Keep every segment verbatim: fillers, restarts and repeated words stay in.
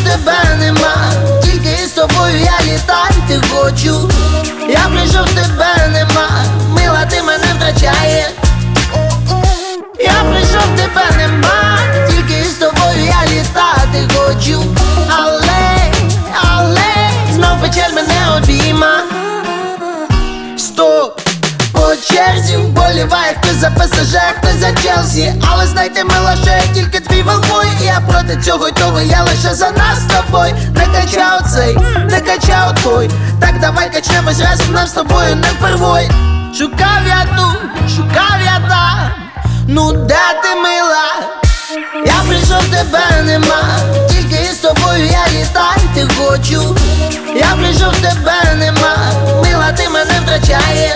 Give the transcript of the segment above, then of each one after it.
тебе нема, тільки із тобою я літати хочу. Я прийшов, тебе нема, мила, ти мене втрачаєш. Я прийшов, тебе нема, тільки із тобою я літати хочу. Але, але, знов печаль мене обійма. Стоп! По черзі вболіває хтось за ПСЖ, хтось за Челсі. Але знайте, мила, що я тільки твій велбой. І я проти цього й того, я лише за нас з тобою. Не качав цей, не качав той. Так давай качнемось разом, нам з тобою не впервой. Шукав я тут, шукав я там, ну де ти, мила? Я прийшов, тебе нема, тільки із тобою я літати хочу. Я прийшов, тебе нема, мила, ти мене втрачаєш.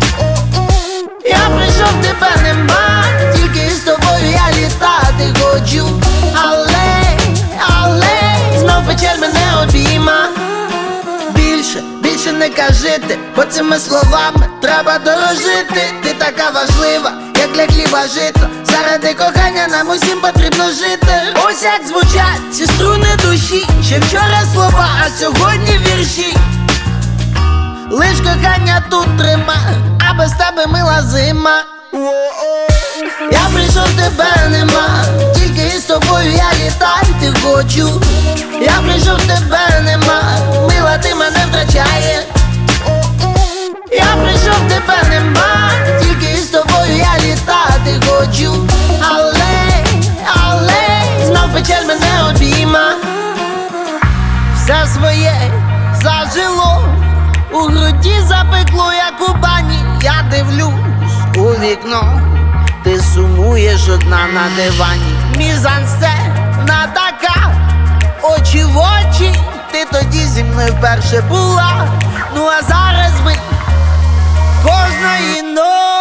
Я прийшов, тебе нема, тільки із тобою я літати хочу. Але, але, знов печаль мене обійма. Більше, більше не кажите, бо цими словами треба дорожити. Ти така важлива, як для хліба жито. Заради кохання нам усім потрібно жити. Ось як звучать ці струни душі. Ще вчора слова, а сьогодні вірші. Лиш кохання тут трима, а без тебе, мила, зима. Я прийшов, тебе нема, тільки із тобою я літати хочу. Я прийшов, тебе нема, мила, ти мене втрачаєш. Я прийшов, тебе нема, тільки із тобою я літати хочу. Але, але, знов печаль мене обійма. Все своє зажило, у груді запекло, як у бані. Я дивлюсь у вікно, ти сумуєш одна на дивані. Мізансцена така, очі в очі. Ти тоді зі мною вперше була, ну а зараз ми кожної ночі